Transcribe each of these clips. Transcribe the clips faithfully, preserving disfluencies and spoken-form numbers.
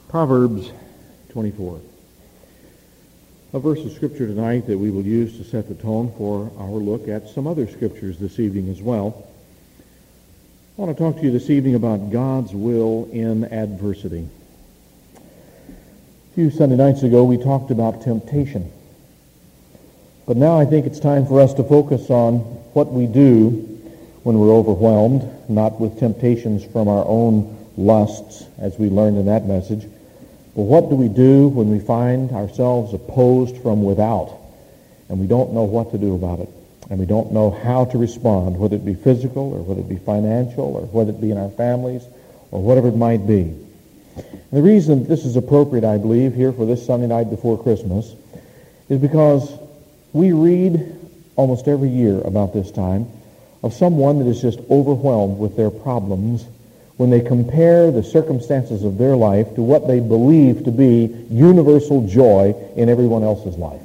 Proverbs twenty-four. A verse of Scripture tonight that we will use to set the tone for our look at some other Scriptures this evening as well. I want to talk to you this evening about God's will in adversity. A few Sunday nights ago we talked about temptation. But now I think it's time for us to focus on what we do when we're overwhelmed, not with temptations from our own lusts, as we learned in that message, but what do we do when we find ourselves opposed from without, and we don't know what to do about it, and we don't know how to respond, whether it be physical, or whether it be financial, or whether it be in our families, or whatever it might be. And the reason this is appropriate, I believe, here for this Sunday night before Christmas, is because we read almost every year about this time of someone that is just overwhelmed with their problems when they compare the circumstances of their life to what they believe to be universal joy in everyone else's life.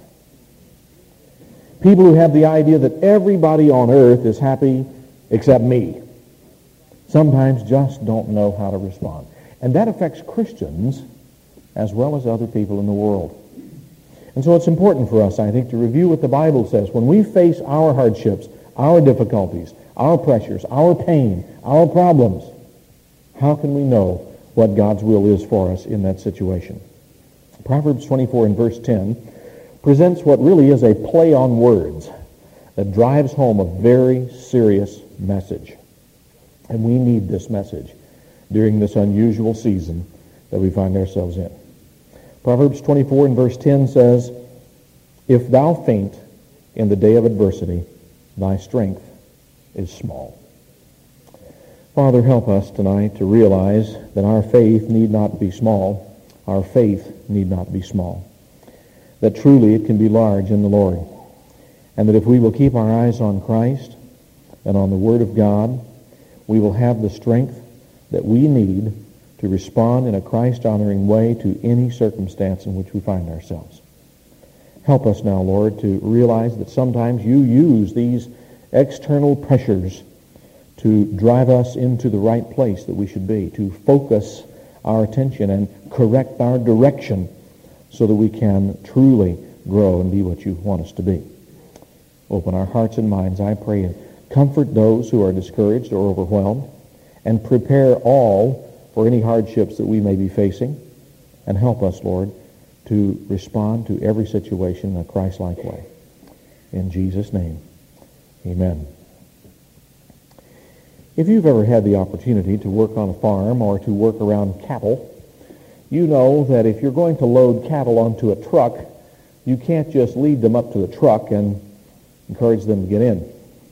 People who have the idea that everybody on earth is happy except me sometimes just don't know how to respond. And that affects Christians as well as other people in the world. And so it's important for us, I think, to review what the Bible says. When we face our hardships, our difficulties, our pressures, our pain, our problems, how can we know what God's will is for us in that situation? Proverbs twenty-four and verse ten presents what really is a play on words that drives home a very serious message. And we need this message during this unusual season that we find ourselves in. Proverbs twenty-four and verse ten says, "If thou faint in the day of adversity, thy strength is small." Father, help us tonight to realize that our faith need not be small. Our faith need not be small. That truly it can be large in the Lord. And that if we will keep our eyes on Christ and on the Word of God, we will have the strength that we need to respond in a Christ-honoring way to any circumstance in which we find ourselves. Help us now, Lord, to realize that sometimes you use these external pressures to drive us into the right place that we should be, to focus our attention and correct our direction so that we can truly grow and be what you want us to be. Open our hearts and minds, I pray, and comfort those who are discouraged or overwhelmed, and prepare all for any hardships that we may be facing, and help us, Lord, to respond to every situation in a Christ-like way. In Jesus' name, amen. If you've ever had the opportunity to work on a farm or to work around cattle, you know that if you're going to load cattle onto a truck, you can't just lead them up to the truck and encourage them to get in,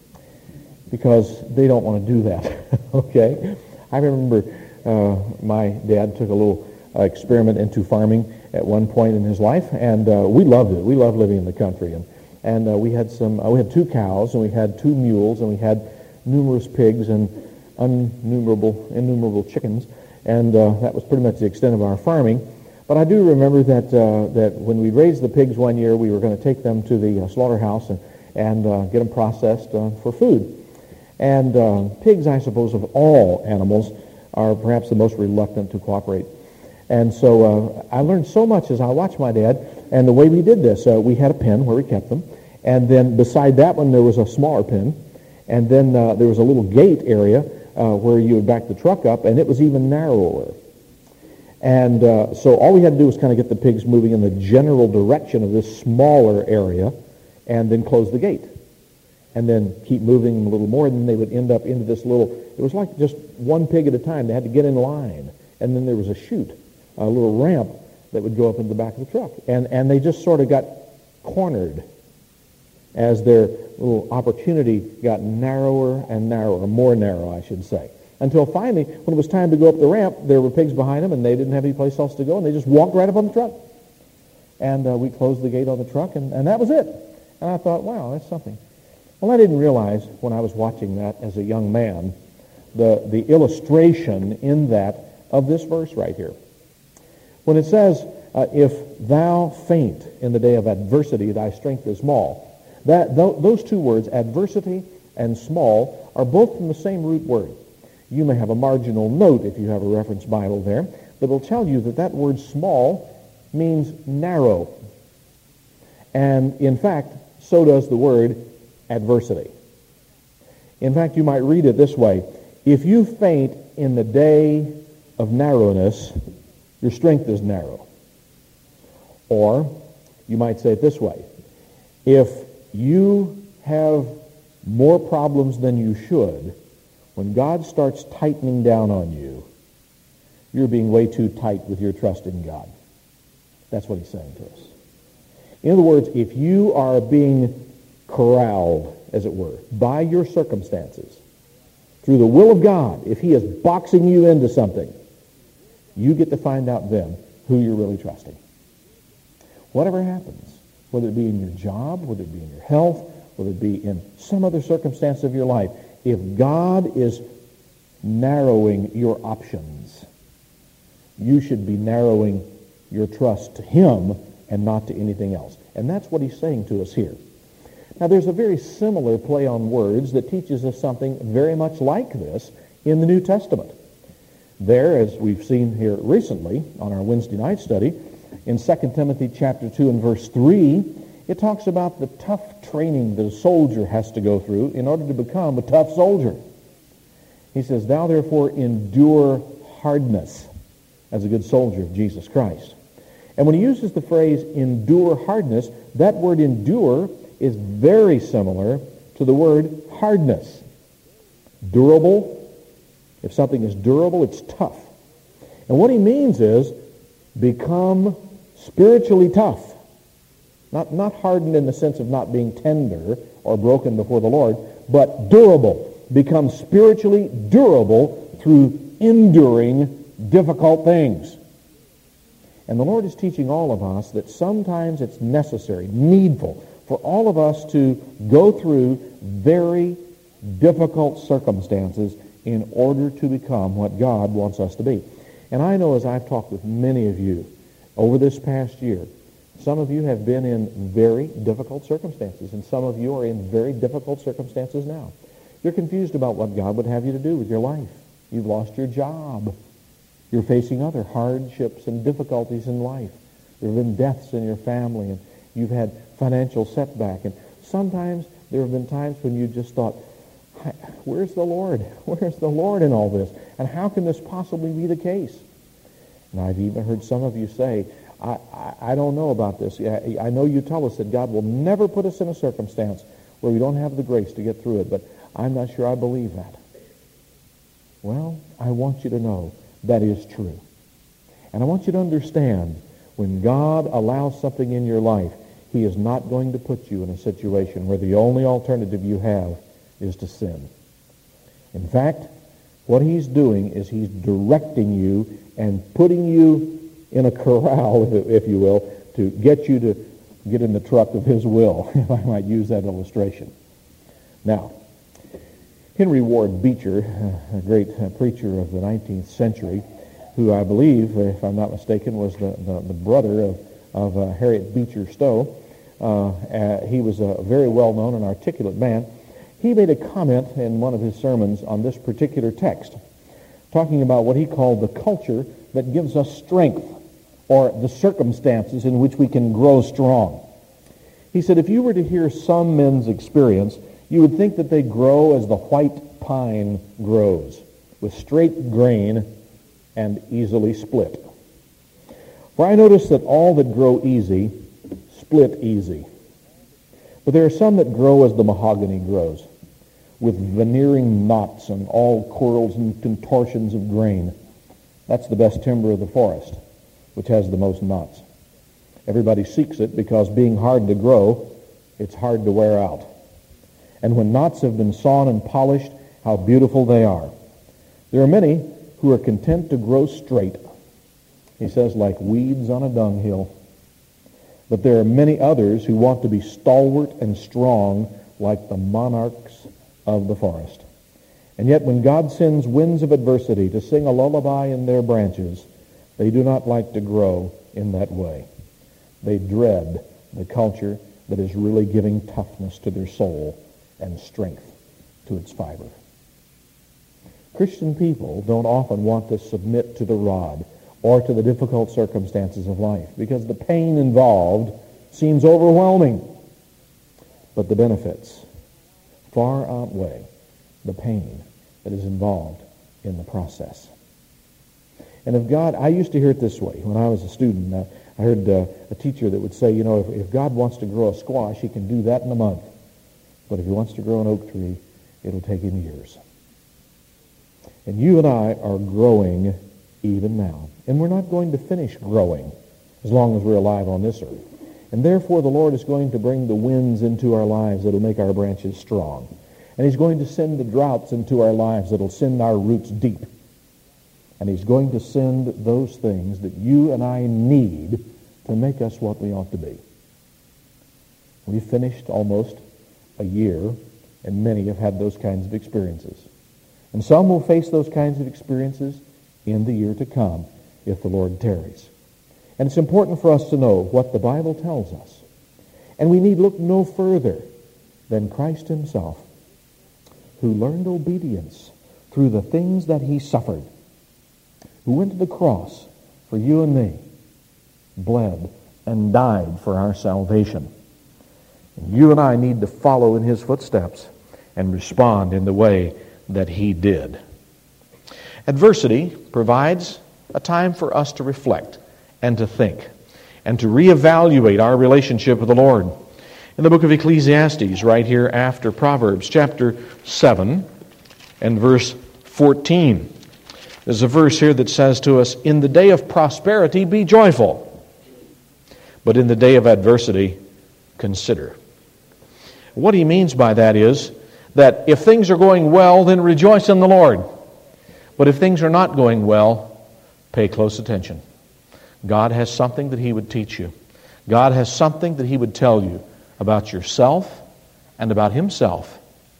because they don't want to do that, okay? I remember uh, my dad took a little uh, experiment into farming at one point in his life, and uh, we loved it. We loved living in the country, and and uh, we had some. Uh, we had two cows, and we had two mules, and we had numerous pigs and innumerable, innumerable chickens, and uh, that was pretty much the extent of our farming. But I do remember that uh, that when we raised the pigs one year, we were going to take them to the uh, slaughterhouse and and uh, get them processed uh, for food. And uh, pigs, I suppose, of all animals, are perhaps the most reluctant to cooperate. And so uh, I learned so much as I watched my dad, and the way we did this, uh, we had a pen where we kept them, and then beside that one there was a smaller pen, and then uh, there was a little gate area uh, where you would back the truck up, and it was even narrower. And uh, so all we had to do was kind of get the pigs moving in the general direction of this smaller area, and then close the gate. And then keep moving them a little more, and then they would end up into this little, it was like just one pig at a time. They had to get in line. And then there was a chute, a little ramp that would go up into the back of the truck. And, and they just sort of got cornered as their little opportunity got narrower and narrower, more narrow, I should say. Until finally, when it was time to go up the ramp, there were pigs behind them, and they didn't have any place else to go, and they just walked right up on the truck. And uh, we closed the gate on the truck, and, and that was it. And I thought, wow, that's something. Well, I didn't realize when I was watching that as a young man the, the illustration in that of this verse right here. When it says, uh, if thou faint in the day of adversity, thy strength is small. That, th- those two words, adversity and small, are both from the same root word. You may have a marginal note if you have a reference Bible there but it'll tell you that that word small means narrow. And in fact, so does the word adversity. In fact, you might read it this way: if you faint in the day of narrowness, your strength is narrow. Or you might say it this way: if you have more problems than you should, when God starts tightening down on you, you're being way too tight with your trust in God. That's what he's saying to us. In other words, if you are being corralled, as it were, by your circumstances, through the will of God, if he is boxing you into something, you get to find out then who you're really trusting. Whatever happens, whether it be in your job, whether it be in your health, whether it be in some other circumstance of your life, if God is narrowing your options, you should be narrowing your trust to him and not to anything else. And that's what he's saying to us here. Now, there's a very similar play on words that teaches us something very much like this in the New Testament. There, as we've seen here recently on our Wednesday night study, in Second Timothy chapter two and verse three, it talks about the tough training that a soldier has to go through in order to become a tough soldier. He says, "Thou therefore endure hardness as a good soldier of Jesus Christ." And when he uses the phrase endure hardness, that word endure is very similar to the word hardness. Durable. If something is durable, it's tough. And what he means is become spiritually tough. Not, not hardened in the sense of not being tender or broken before the Lord, but durable. Become spiritually durable through enduring difficult things. And the Lord is teaching all of us that sometimes it's necessary, needful, for all of us to go through very difficult circumstances in order to become what God wants us to be. And I know, as I've talked with many of you over this past year, some of you have been in very difficult circumstances, and some of you are in very difficult circumstances now. You're confused about what God would have you to do with your life. You've lost your job. You're facing other hardships and difficulties in life. There have been deaths in your family, and you've had financial setback. And sometimes there have been times when you just thought, where's the Lord? Where's the Lord in all this? And how can this possibly be the case? And I've even heard some of you say, I, I, I don't know about this. I, I know you tell us that God will never put us in a circumstance where we don't have the grace to get through it, but I'm not sure I believe that. Well, I want you to know that is true. And I want you to understand, when God allows something in your life, he is not going to put you in a situation where the only alternative you have is to sin. In fact, what he's doing is he's directing you and putting you in a corral, if you will, to get you to get in the truck of his will, if I might use that illustration. Now, Henry Ward Beecher, a great preacher of the nineteenth century, who I believe, if I'm not mistaken, was the, the, the brother of, of uh, Harriet Beecher Stowe. Uh, uh, he was a very well-known and articulate man. He made a comment in one of his sermons on this particular text, talking about what he called the culture that gives us strength, or the circumstances in which we can grow strong. He said, if you were to hear some men's experience, you would think that they grow as the white pine grows, with straight grain and easily split. For I notice that all that grow easy split easy. But there are some that grow as the mahogany grows, with veneering knots and all curls and contortions of grain. That's the best timber of the forest, which has the most knots. Everybody seeks it because, being hard to grow, it's hard to wear out. And when knots have been sawn and polished, how beautiful they are. There are many who are content to grow straight, he says, like weeds on a dunghill. But there are many others who want to be stalwart and strong like the monarchs of the forest. And yet when God sends winds of adversity to sing a lullaby in their branches, they do not like to grow in that way. They dread the culture that is really giving toughness to their soul and strength to its fiber. Christian people don't often want to submit to the rod or to the difficult circumstances of life, because the pain involved seems overwhelming. But the benefits far outweigh the pain that is involved in the process. And if God, I used to hear it this way when I was a student. Uh, I heard uh, a teacher that would say, you know, if, if God wants to grow a squash, he can do that in a month. But if he wants to grow an oak tree, it'll take him years. And you and I are growing even now. And we're not going to finish growing as long as we're alive on this earth. And therefore the Lord is going to bring the winds into our lives that will make our branches strong. And he's going to send the droughts into our lives that will send our roots deep. And he's going to send those things that you and I need to make us what we ought to be. We finished almost a year, and many have had those kinds of experiences. And some will face those kinds of experiences in the year to come if the Lord tarries. And it's important for us to know what the Bible tells us. And we need look no further than Christ himself, who learned obedience through the things that he suffered, who went to the cross for you and me, bled and died for our salvation. And you and I need to follow in his footsteps and respond in the way that he did. Adversity provides a time for us to reflect and to think and to reevaluate our relationship with the Lord. In the book of Ecclesiastes, right here after Proverbs, chapter seven and verse fourteen, there's a verse here that says to us, "In the day of prosperity be joyful, but in the day of adversity consider." What he means by that is that if things are going well, then rejoice in the Lord. But if things are not going well, pay close attention. God has something that he would teach you. God has something that he would tell you about yourself and about himself.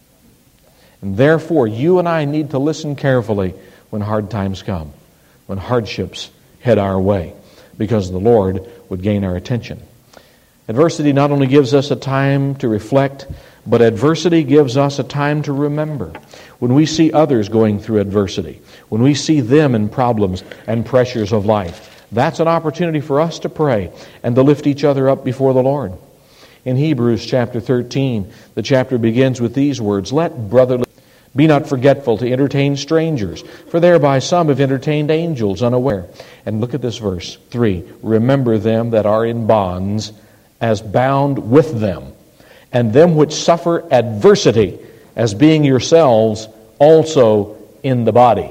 And therefore, you and I need to listen carefully when hard times come, when hardships head our way, because the Lord would gain our attention. Adversity not only gives us a time to reflect, but adversity gives us a time to remember. When we see others going through adversity, when we see them in problems and pressures of life, that's an opportunity for us to pray and to lift each other up before the Lord. In Hebrews chapter thirteen, the chapter begins with these words, "Let brotherly be not forgetful to entertain strangers, for thereby some have entertained angels unaware." And look at this verse, three. "Remember them that are in bonds, as bound with them, and them which suffer adversity, as being yourselves also in the body."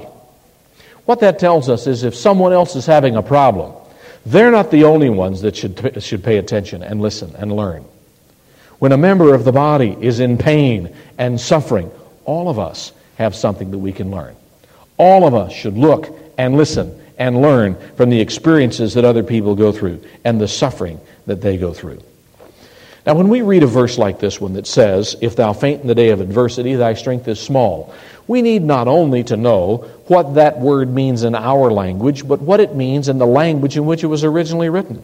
What that tells us is if someone else is having a problem, they're not the only ones that should, should pay attention and listen and learn. When a member of the body is in pain and suffering, all of us have something that we can learn. All of us should look and listen and learn from the experiences that other people go through and the suffering that they go through. Now, when we read a verse like this one that says, "If thou faint in the day of adversity, thy strength is small," we need not only to know what that word means in our language, but what it means in the language in which it was originally written.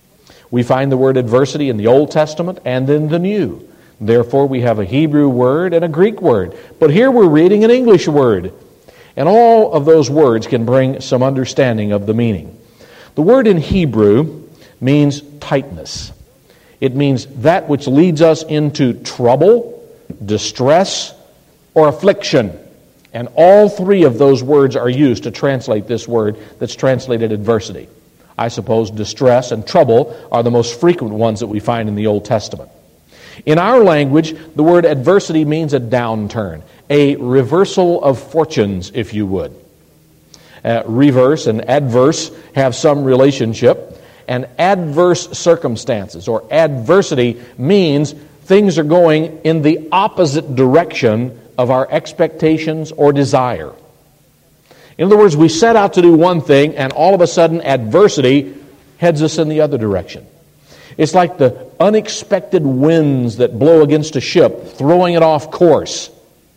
We find the word adversity in the Old Testament and in the New. Therefore, we have a Hebrew word and a Greek word. But here we're reading an English word. And all of those words can bring some understanding of the meaning. The word in Hebrew means tightness. It means that which leads us into trouble, distress, or affliction. And all three of those words are used to translate this word that's translated adversity. I suppose distress and trouble are the most frequent ones that we find in the Old Testament. In our language, the word adversity means a downturn, a reversal of fortunes, if you would. Uh, reverse and adverse have some relationship, and adverse circumstances or adversity means things are going in the opposite direction of our expectations or desire. In other words, we set out to do one thing, and all of a sudden adversity heads us in the other direction. It's like the unexpected winds that blow against a ship, throwing it off course.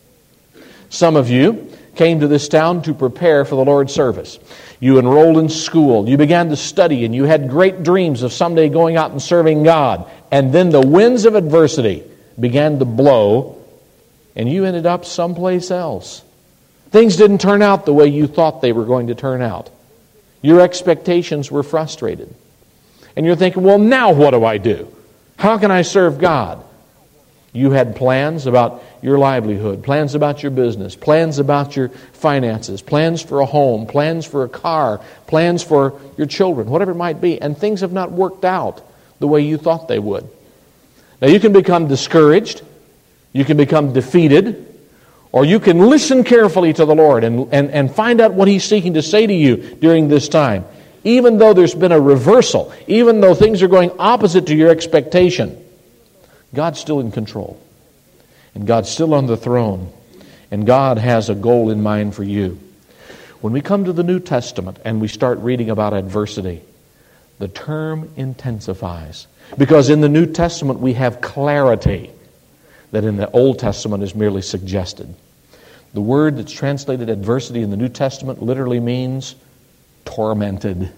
Some of you came to this town to prepare for the Lord's service. You enrolled in school. You began to study, and you had great dreams of someday going out and serving God. And then the winds of adversity began to blow, and you ended up someplace else. Things didn't turn out the way you thought they were going to turn out. Your expectations were frustrated. And you're thinking, well, now what do I do? How can I serve God? You had plans about your livelihood, plans about your business, plans about your finances, plans for a home, plans for a car, plans for your children, whatever it might be, and things have not worked out the way you thought they would. Now you can become discouraged, you can become defeated, or you can listen carefully to the Lord and, and, and find out what He's seeking to say to you during this time. Even though there's been a reversal, even though things are going opposite to your expectation, God's still in control. And God's still on the throne. And God has a goal in mind for you. When we come to the New Testament and we start reading about adversity, the term intensifies. Because in the New Testament we have clarity that in the Old Testament is merely suggested. The word that's translated adversity in the New Testament literally means tormented.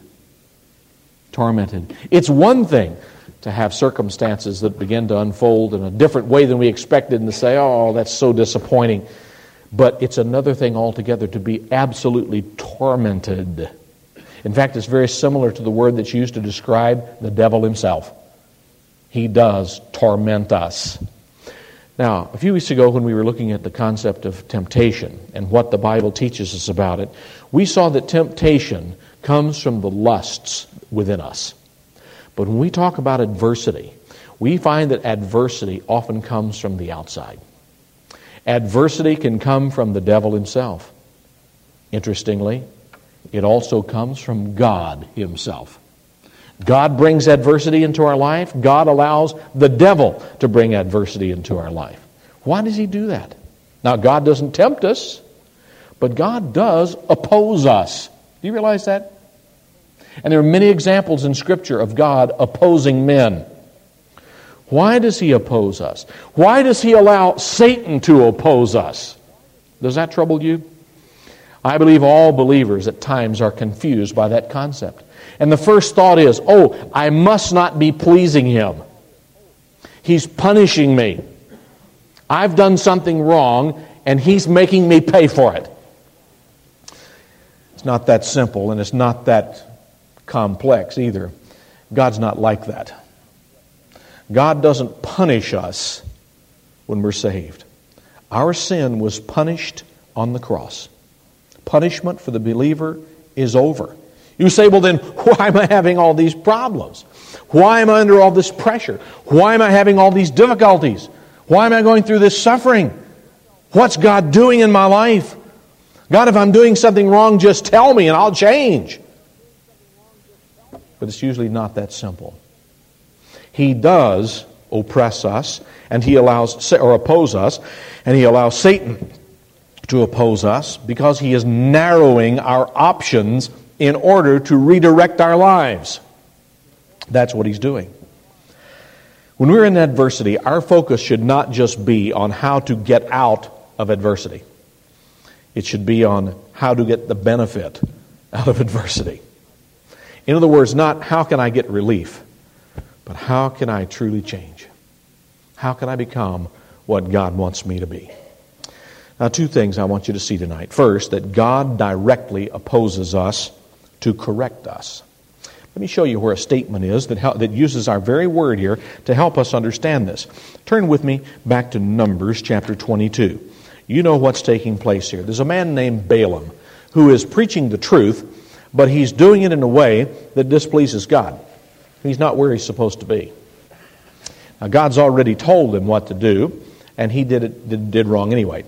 Tormented. It's one thing to have circumstances that begin to unfold in a different way than we expected and to say, oh, that's so disappointing. But it's another thing altogether to be absolutely tormented. In fact, it's very similar to the word that's used to describe the devil himself. He does torment us. Now, a few weeks ago when we were looking at the concept of temptation and what the Bible teaches us about it, we saw that temptation comes from the lusts within us. But when we talk about adversity, we find that adversity often comes from the outside. Adversity can come from the devil himself. Interestingly, it also comes from God Himself. God brings adversity into our life. God allows the devil to bring adversity into our life. Why does He do that? Now, God doesn't tempt us, but God does oppose us. Do you realize that? And there are many examples in Scripture of God opposing men. Why does He oppose us? Why does He allow Satan to oppose us? Does that trouble you? I believe all believers at times are confused by that concept. And the first thought is, oh, I must not be pleasing Him. He's punishing me. I've done something wrong, and He's making me pay for it. It's not that simple, and it's not that complex either. God's not like that. God doesn't punish us when we're saved. Our sin was punished on the cross. Punishment for the believer is over. You say, well then, why am I having all these problems? Why am I under all this pressure? Why am I having all these difficulties? Why am I going through this suffering? What's God doing in my life? God, if I'm doing something wrong, just tell me and I'll change. But it's usually not that simple. He does oppress us, and He allows, or oppose us, and He allows Satan to oppose us because he is narrowing our options in order to redirect our lives. That's what he's doing. When we're in adversity, our focus should not just be on how to get out of adversity. It should be on how to get the benefit out of adversity. In other words, not how can I get relief, but how can I truly change? How can I become what God wants me to be? Now, two things I want you to see tonight. First, that God directly opposes us to correct us. Let me show you where a statement is that, help, that uses our very word here to help us understand this. Turn with me back to Numbers chapter twenty-two. You know what's taking place here. There's a man named Balaam who is preaching the truth, but he's doing it in a way that displeases God. He's not where he's supposed to be. Now, God's already told him what to do, and he did it did, did wrong anyway.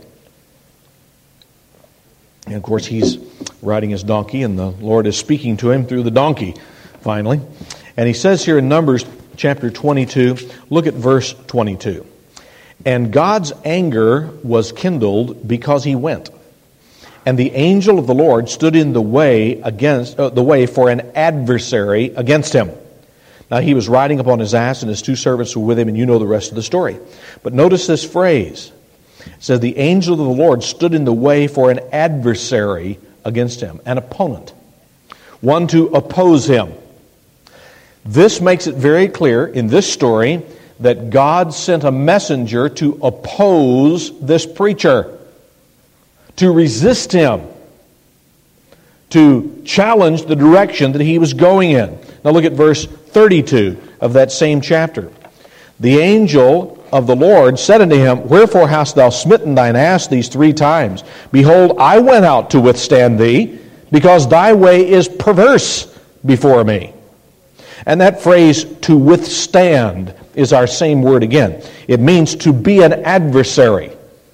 And of course, he's riding his donkey, and the Lord is speaking to him through the donkey, finally. And he says here in Numbers chapter twenty-two, look at verse twenty-two. And God's anger was kindled because he went. And the angel of the Lord stood in the way against uh, the way for an adversary against him. Now he was riding upon his ass, and his two servants were with him, and you know the rest of the story. But notice this phrase. It says, the angel of the Lord stood in the way for an adversary against him, an opponent, one to oppose him. This makes it very clear in this story that God sent a messenger to oppose this preacher, to resist him, to challenge the direction that he was going in. Now look at verse thirty-two of that same chapter. The angel of the Lord said unto him, Wherefore hast thou smitten thine ass these three times? Behold, I went out to withstand thee, because thy way is perverse before me. And that phrase, to withstand, is our same word again. It means to be an adversary.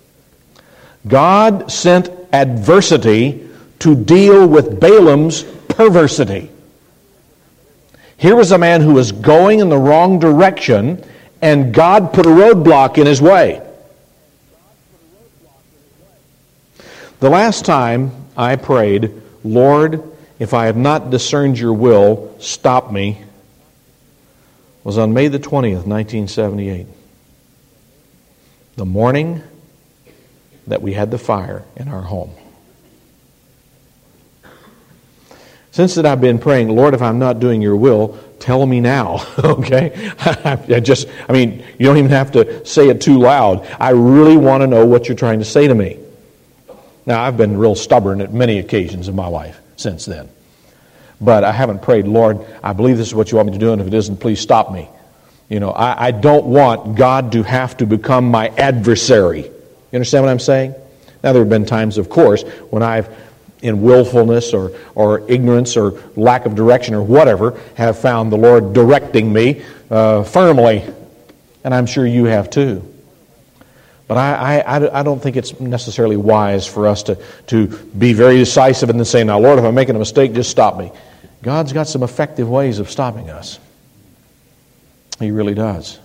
God sent adversity to deal with Balaam's perversity. Here was a man who was going in the wrong direction, and God put a roadblock in his way. The last time I prayed, Lord, if I have not discerned your will, stop me, was on May the twentieth, nineteen seventy-eight. The morning that we had the fire in our home. Since that I've been praying, Lord, if I'm not doing your will, tell me now, okay? I just, I mean, you don't even have to say it too loud. I really want to know what you're trying to say to me. Now, I've been real stubborn at many occasions in my life since then. But I haven't prayed, Lord, I believe this is what you want me to do, and if it isn't, please stop me. You know, I, I don't want God to have to become my adversary. You understand what I'm saying? Now, there have been times, of course, when I've, in willfulness or, or ignorance or lack of direction or whatever, have found the Lord directing me uh, firmly. And I'm sure you have too. But I, I, I don't think it's necessarily wise for us to, to be very decisive and then say, now, Lord, if I'm making a mistake, just stop me. God's got some effective ways of stopping us. He really does.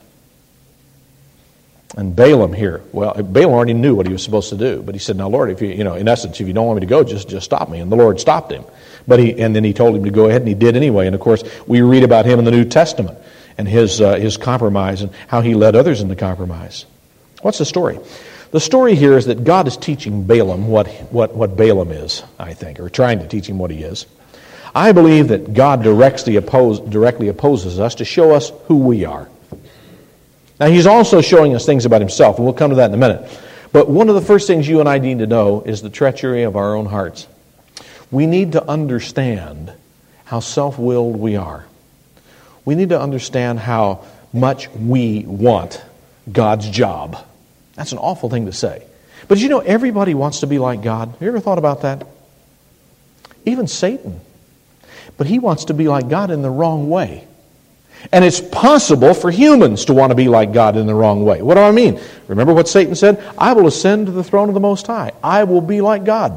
And Balaam here, well, Balaam already knew what he was supposed to do, but he said, now, Lord, if you, you know, in essence, if you don't want me to go, just, just stop me. And the Lord stopped him. But he, and then he told him to go ahead, and he did anyway. And of course, we read about him in the New Testament and his, uh, his compromise and how he led others into compromise. What's the story? The story here is that God is teaching Balaam what, what, what Balaam is, I think, or trying to teach him what he is. I believe that God directly, oppose, directly opposes us to show us who we are. Now, He's also showing us things about Himself, and we'll come to that in a minute. But one of the first things you and I need to know is the treachery of our own hearts. We need to understand how self-willed we are. We need to understand how much we want God's job. That's an awful thing to say. But you know, everybody wants to be like God. Have you ever thought about that? Even Satan. But he wants to be like God in the wrong way. And it's possible for humans to want to be like God in the wrong way. What do I mean? Remember what Satan said? I will ascend to the throne of the Most High. I will be like God.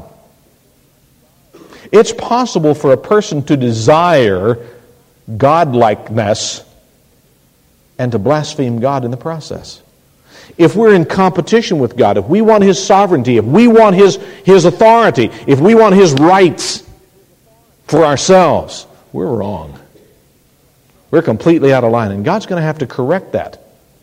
It's possible for a person to desire godlikeness and to blaspheme God in the process. If we're in competition with God, if we want His sovereignty, if we want His, His authority, if we want His rights for ourselves, we're wrong. We're completely out of line, and God's going to have to correct that.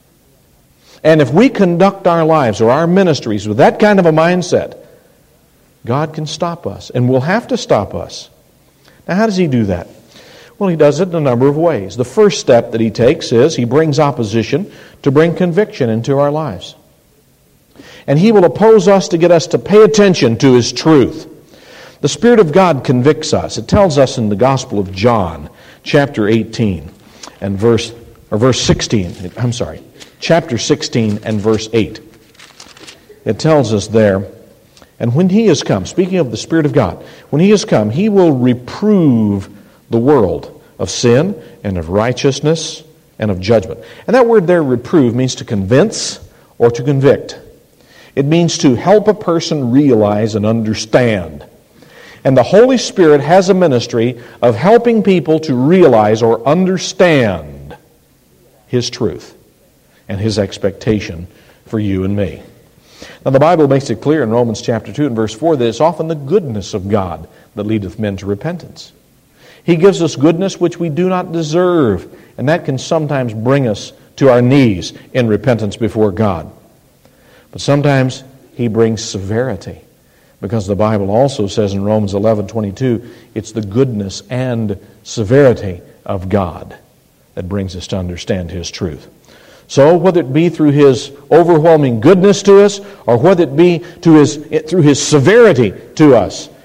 And if we conduct our lives or our ministries with that kind of a mindset, God can stop us, and will have to stop us. Now, how does He do that? Well, He does it in a number of ways. The first step that He takes is He brings opposition to bring conviction into our lives. And He will oppose us to get us to pay attention to His truth. The Spirit of God convicts us. It tells us in the Gospel of John, chapter eighteen, and verse, or verse sixteen, I'm sorry, chapter sixteen and verse eight. It tells us there, and when He has come, speaking of the Spirit of God, when He has come, He will reprove the world of sin and of righteousness and of judgment. And that word there, reprove, means to convince or to convict. It means to help a person realize and understand. And the Holy Spirit has a ministry of helping people to realize or understand His truth and His expectation for you and me. Now, the Bible makes it clear in Romans chapter two and verse four that it's often the goodness of God that leadeth men to repentance. He gives us goodness which we do not deserve, and that can sometimes bring us to our knees in repentance before God. But sometimes He brings severity, because the Bible also says in Romans eleven twenty-two, it's the goodness and severity of God that brings us to understand His truth. So whether it be through His overwhelming goodness to us, or whether it be to his, through His severity to us,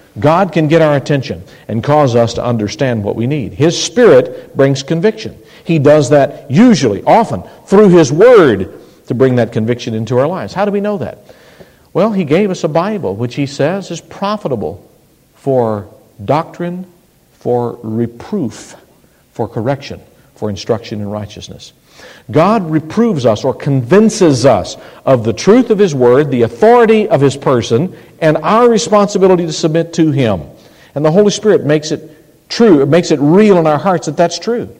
God can get our attention and cause us to understand what we need. His Spirit brings conviction. He does that usually, often, through His Word to bring that conviction into our lives. How do we know that? Well, He gave us a Bible, which He says is profitable for doctrine, for reproof, for correction, for instruction in righteousness. God reproves us or convinces us of the truth of His Word, the authority of His person, and our responsibility to submit to Him. And the Holy Spirit makes it true, it makes it real in our hearts that that's true.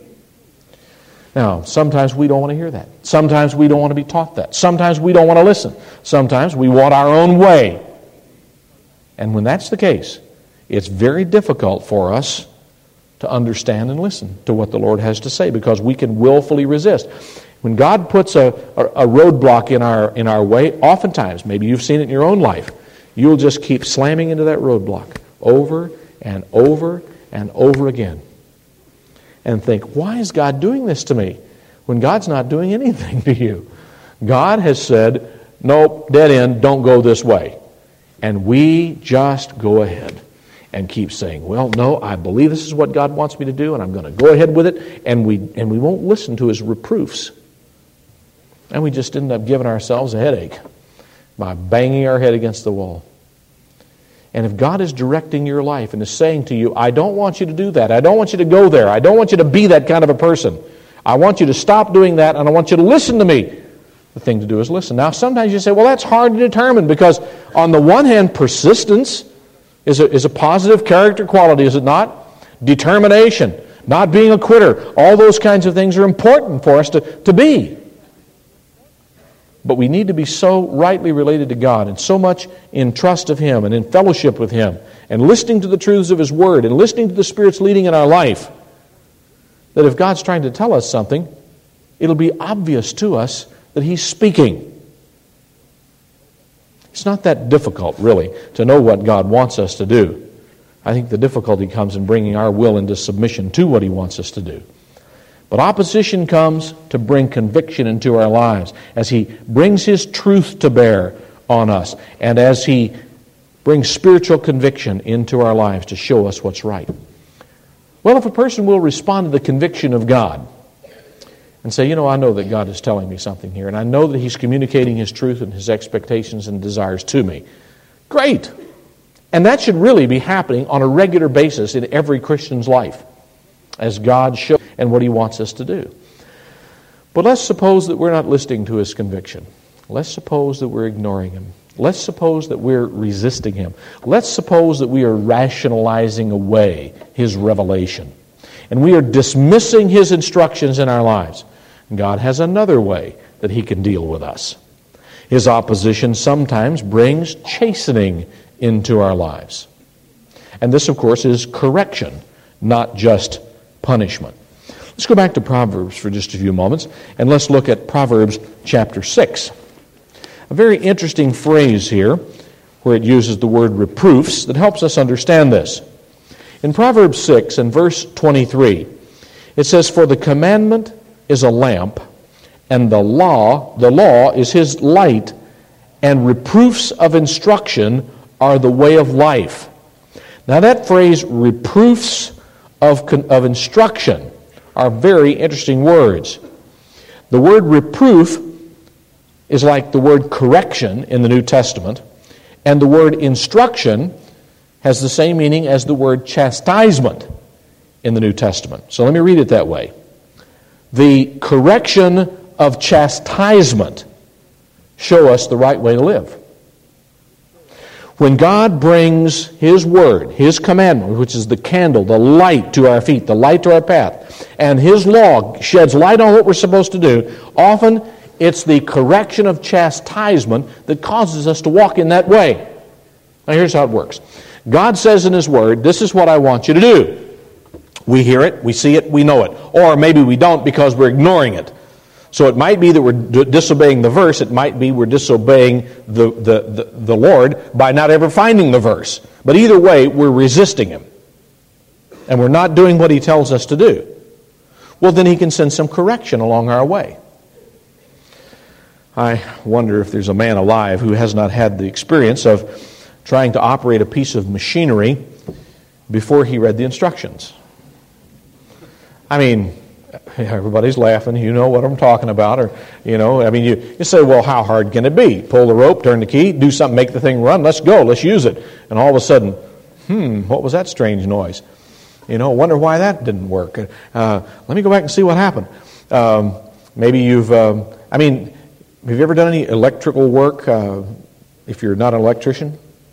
Now, sometimes we don't want to hear that. Sometimes we don't want to be taught that. Sometimes we don't want to listen. Sometimes we want our own way. And when that's the case, it's very difficult for us to understand and listen to what the Lord has to say, because we can willfully resist. When God puts a, a, a roadblock in our in our way, oftentimes, maybe you've seen it in your own life, you'll just keep slamming into that roadblock over and over and over again. And think, why is God doing this to me? When God's not doing anything to you. God has said, nope, dead end, don't go this way. And we just go ahead and keep saying, well, no, I believe this is what God wants me to do, and I'm going to go ahead with it, and we and we won't listen to His reproofs. And we just end up giving ourselves a headache by banging our head against the wall. And if God is directing your life and is saying to you, I don't want you to do that, I don't want you to go there, I don't want you to be that kind of a person, I want you to stop doing that, and I want you to listen to me, the thing to do is listen. Now, sometimes you say, well, that's hard to determine, because on the one hand, persistence is a, is a positive character quality, is it not? Determination, not being a quitter, all those kinds of things are important for us to, to be. But we need to be so rightly related to God and so much in trust of Him and in fellowship with Him and listening to the truths of His Word and listening to the Spirit's leading in our life, that if God's trying to tell us something, it'll be obvious to us that He's speaking. It's not that difficult, really, to know what God wants us to do. I think the difficulty comes in bringing our will into submission to what He wants us to do. But opposition comes to bring conviction into our lives as He brings His truth to bear on us and as He brings spiritual conviction into our lives to show us what's right. Well, if a person will respond to the conviction of God and say, you know, I know that God is telling me something here, and I know that He's communicating His truth and His expectations and desires to me, great! And that should really be happening on a regular basis in every Christian's life, as God shows and what He wants us to do. But let's suppose that we're not listening to His conviction. Let's suppose that we're ignoring Him. Let's suppose that we're resisting Him. Let's suppose that we are rationalizing away His revelation. And we are dismissing His instructions in our lives. God has another way that He can deal with us. His opposition sometimes brings chastening into our lives. And this, of course, is correction, not just punishment. Let's go back to Proverbs for just a few moments, and let's look at Proverbs chapter six. A very interesting phrase here, where it uses the word reproofs, that helps us understand this. In Proverbs six and verse twenty-three, it says, for the commandment is a lamp, and the law, the law is His light, and reproofs of instruction are the way of life. Now that phrase, reproofs of, of instruction, are very interesting words. The word reproof is like the word correction in the New Testament, and the word instruction has the same meaning as the word chastisement in the New Testament. So let me read it that way. The correction of chastisement show us the right way to live. When God brings His Word, His commandment, which is the candle, the light to our feet, the light to our path, and His law sheds light on what we're supposed to do, often it's the correction of chastisement that causes us to walk in that way. Now here's how it works. God says in His Word, this is what I want you to do. We hear it, we see it, we know it. Or maybe we don't because we're ignoring it. So it might be that we're disobeying the verse. It might be we're disobeying the, the, the, the Lord by not ever finding the verse. But either way, we're resisting Him. And we're not doing what He tells us to do. Well, then He can send some correction along our way. I wonder if there's a man alive who has not had the experience of trying to operate a piece of machinery before he read the instructions. I mean, everybody's laughing. You know what I'm talking about. Or, you know, I mean, you, you say, well, how hard can it be? Pull the rope, turn the key, do something, make the thing run. Let's go. Let's use it. And all of a sudden, hmm, what was that strange noise? You know, wonder why that didn't work. Uh, let me go back and see what happened. Um, maybe you've, um, I mean, have you ever done any electrical work uh, if you're not an electrician?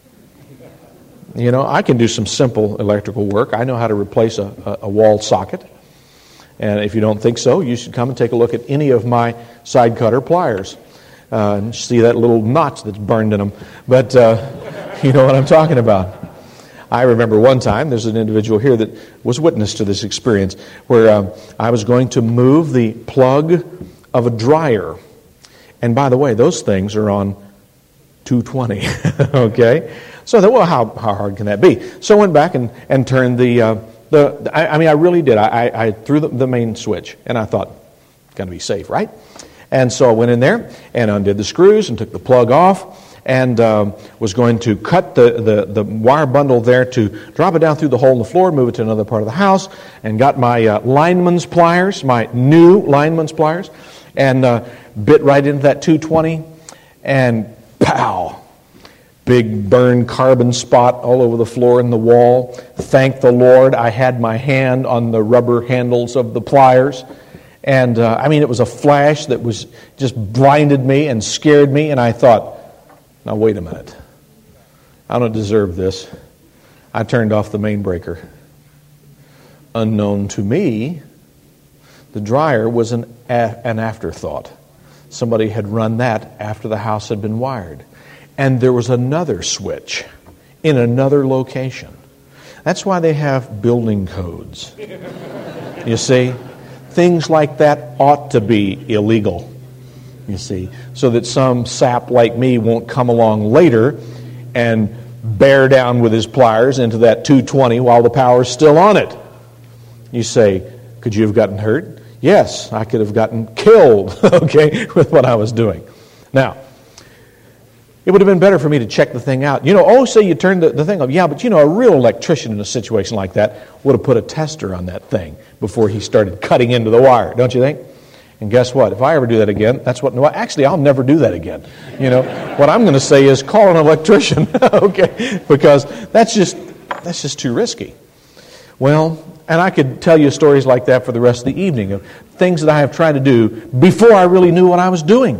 You know, I can do some simple electrical work. I know how to replace a, a, a wall socket. And if you don't think so, you should come and take a look at any of my side cutter pliers. Uh, and see that little notch that's burned in them. But uh, you know what I'm talking about. I remember one time, there's an individual here that was witness to this experience, where um, I was going to move the plug of a dryer. And by the way, those things are on two twenty, okay? So I thought, well, how, how hard can that be? So I went back and, and turned the, uh, the I, I mean, I really did. I, I, I threw the, the main switch, and I thought, got to be safe, right? And so I went in there and undid the screws and took the plug off, and um, was going to cut the, the, the wire bundle there to drop it down through the hole in the floor, move it to another part of the house, and got my uh, lineman's pliers, my new lineman's pliers, and uh, bit right into that two twenty, and pow! Big burned carbon spot all over the floor and the wall. Thank the Lord I had my hand on the rubber handles of the pliers. And uh, I mean, it was a flash that was just blinded me and scared me, and I thought, now wait a minute. I don't deserve this. I turned off the main breaker. Unknown to me, the dryer was an, a, an afterthought. Somebody had run that after the house had been wired. And there was another switch in another location. That's why they have building codes. You see? Things like that ought to be illegal. You see? So that some sap like me won't come along later and bear down with his pliers into that two twenty while the power's still on it. You say, could you have gotten hurt? Yes, I could have gotten killed, okay, with what I was doing. Now, it would have been better for me to check the thing out. You know, oh, say you turned the, the thing off. Yeah, but you know, a real electrician in a situation like that would have put a tester on that thing before he started cutting into the wire, don't you think? And guess what? If I ever do that again, that's what... No, actually, I'll never do that again. You know, what I'm going to say is call an electrician, okay? Because that's just that's just too risky. Well, and I could tell you stories like that for the rest of the evening of things that I have tried to do before I really knew what I was doing.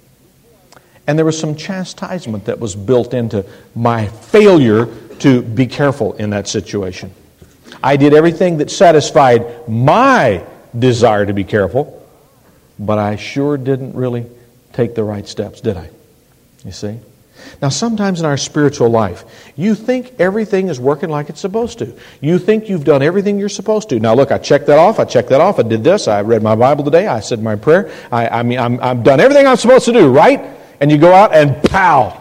And there was some chastisement that was built into my failure to be careful in that situation. I did everything that satisfied my desire to be careful, but I sure didn't really take the right steps, did I? You see? Now, sometimes in our spiritual life, you think everything is working like it's supposed to. You think you've done everything you're supposed to. Now, look, I checked that off. I checked that off. I did this. I read my Bible today. I said my prayer. I, I mean, I'm, I've done everything I'm supposed to do, right? And you go out and pow!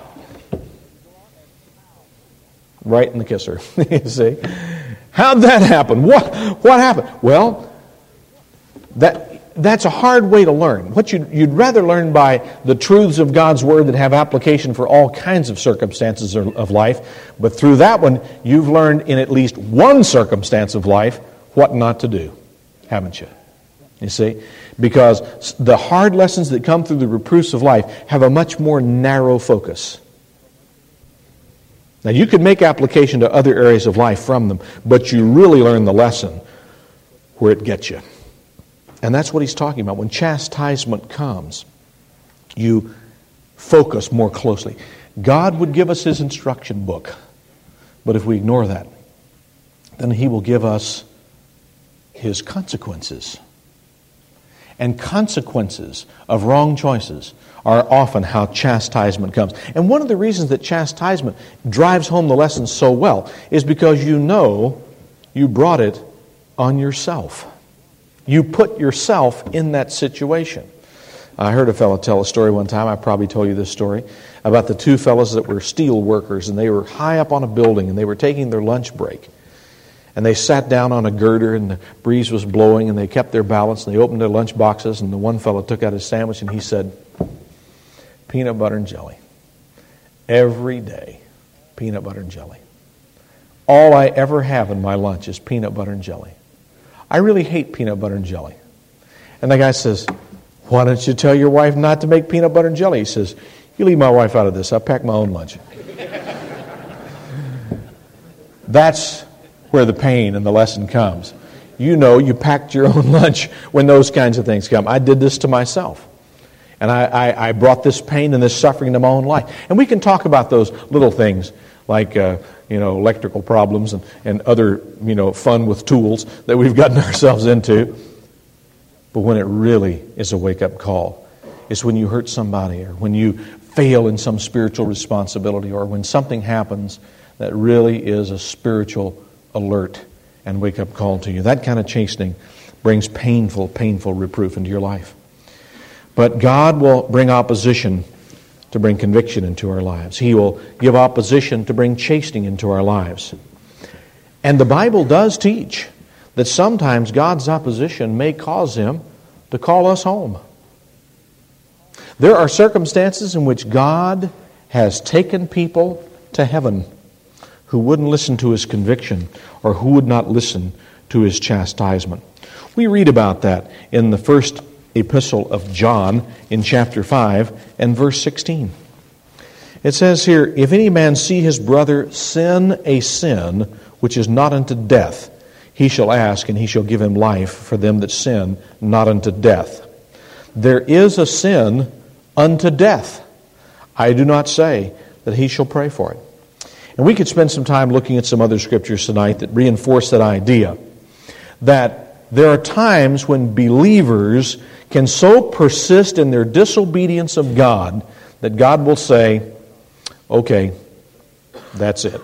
Right in the kisser. You see? How'd that happen? What what happened? Well, that that's a hard way to learn. What you'd, you'd rather learn by the truths of God's Word that have application for all kinds of circumstances of life. But through that one, you've learned in at least one circumstance of life what not to do. Haven't you? You see? Because the hard lessons that come through the reproofs of life have a much more narrow focus. Now, you could make application to other areas of life from them, but you really learn the lesson where it gets you. And that's what he's talking about. When chastisement comes, you focus more closely. God would give us his instruction book, but if we ignore that, then he will give us his consequences. And consequences of wrong choices are often how chastisement comes. And one of the reasons that chastisement drives home the lesson so well is because you know you brought it on yourself. You put yourself in that situation. I heard a fellow tell a story one time, I probably told you this story, about the two fellows that were steel workers, and they were high up on a building, and they were taking their lunch break. And they sat down on a girder, and the breeze was blowing, and they kept their balance, and they opened their lunch boxes, and the one fellow took out his sandwich, and he said, peanut butter and jelly. Every day. peanut butter and jelly. All I ever have in my lunch is peanut butter and jelly. I really hate peanut butter and jelly. And the guy says, why don't you tell your wife not to make peanut butter and jelly? He says, you leave my wife out of this. I'll pack my own lunch. That's where the pain and the lesson comes. You know you packed your own lunch when those kinds of things come. I did this to myself. And I, I, I brought this pain and this suffering into my own life. And we can talk about those little things like uh, you know, electrical problems and, and other, you know, fun with tools that we've gotten ourselves into. But when it really is a wake-up call, it's when you hurt somebody or when you fail in some spiritual responsibility or when something happens that really is a spiritual alert and wake-up call to you. That kind of chastening brings painful, painful reproof into your life. But God will bring opposition to bring conviction into our lives. He will give opposition to bring chastening into our lives. And the Bible does teach that sometimes God's opposition may cause Him to call us home. There are circumstances in which God has taken people to heaven who wouldn't listen to His conviction or who would not listen to His chastisement. We read about that in the first epistle of John in chapter five and verse sixteen. It says here, if any man see his brother sin a sin which is not unto death, he shall ask, and he shall give him life for them that sin not unto death. There is a sin unto death. I do not say that he shall pray for it. And we could spend some time looking at some other scriptures tonight that reinforce that idea, that there are times when believers can so persist in their disobedience of God that God will say, okay, that's it.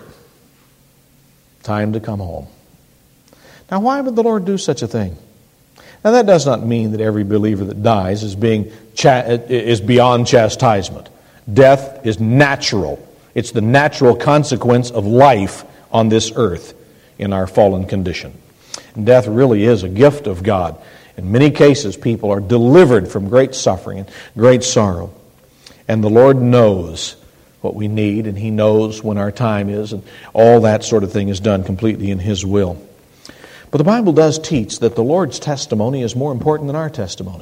Time to come home. Now, why would the Lord do such a thing? Now, that does not mean that every believer that dies is being cha- is beyond chastisement. Death is natural. It's the natural consequence of life on this earth in our fallen condition. And death really is a gift of God. In many cases, people are delivered from great suffering and great sorrow. And the Lord knows what we need, and He knows when our time is, and all that sort of thing is done completely in His will. But the Bible does teach that the Lord's testimony is more important than our testimony.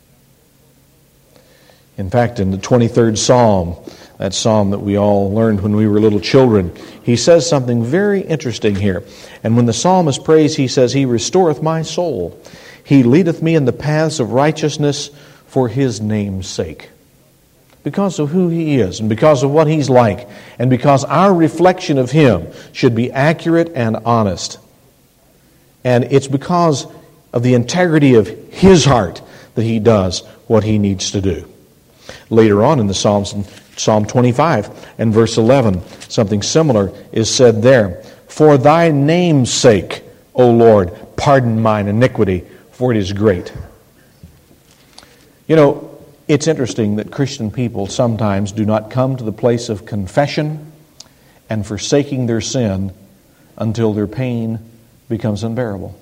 In fact, in the twenty-third Psalm, that psalm that we all learned when we were little children, he says something very interesting here. And when the psalmist prays, he says, He restoreth my soul. He leadeth me in the paths of righteousness for His name's sake. Because of who He is and because of what He's like and because our reflection of Him should be accurate and honest. And it's because of the integrity of His heart that He does what He needs to do. Later on in the Psalms, in Psalm twenty-five and verse eleven, something similar is said there. For Thy name's sake, O Lord, pardon mine iniquity, for it is great. You know, it's interesting that Christian people sometimes do not come to the place of confession and forsaking their sin until their pain becomes unbearable.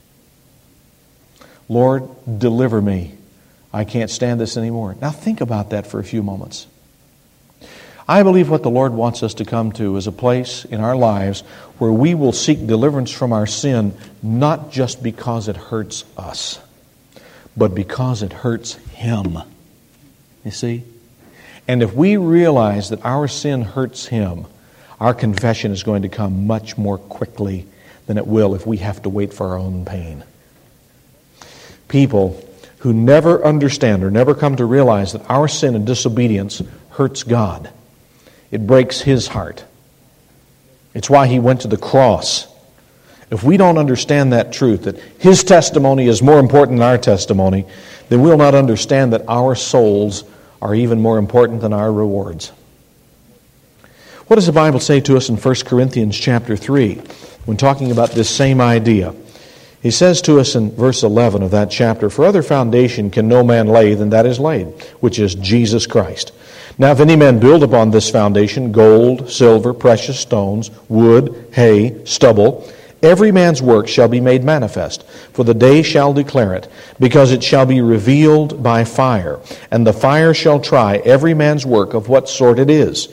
Lord, deliver me. I can't stand this anymore. Now think about that for a few moments. I believe what the Lord wants us to come to is a place in our lives where we will seek deliverance from our sin, not just because it hurts us, but because it hurts Him. You see? And if we realize that our sin hurts Him, our confession is going to come much more quickly than it will if we have to wait for our own pain. People who never understand or never come to realize that our sin and disobedience hurts God. It breaks His heart. It's why He went to the cross. If we don't understand that truth, that His testimony is more important than our testimony, then we'll not understand that our souls are even more important than our rewards. What does the Bible say to us in First Corinthians chapter three when talking about this same idea? He says to us in verse eleven of that chapter, For other foundation can no man lay than that is laid, which is Jesus Christ. Now if any man build upon this foundation gold, silver, precious stones, wood, hay, stubble, every man's work shall be made manifest, for the day shall declare it, because it shall be revealed by fire. And the fire shall try every man's work of what sort it is.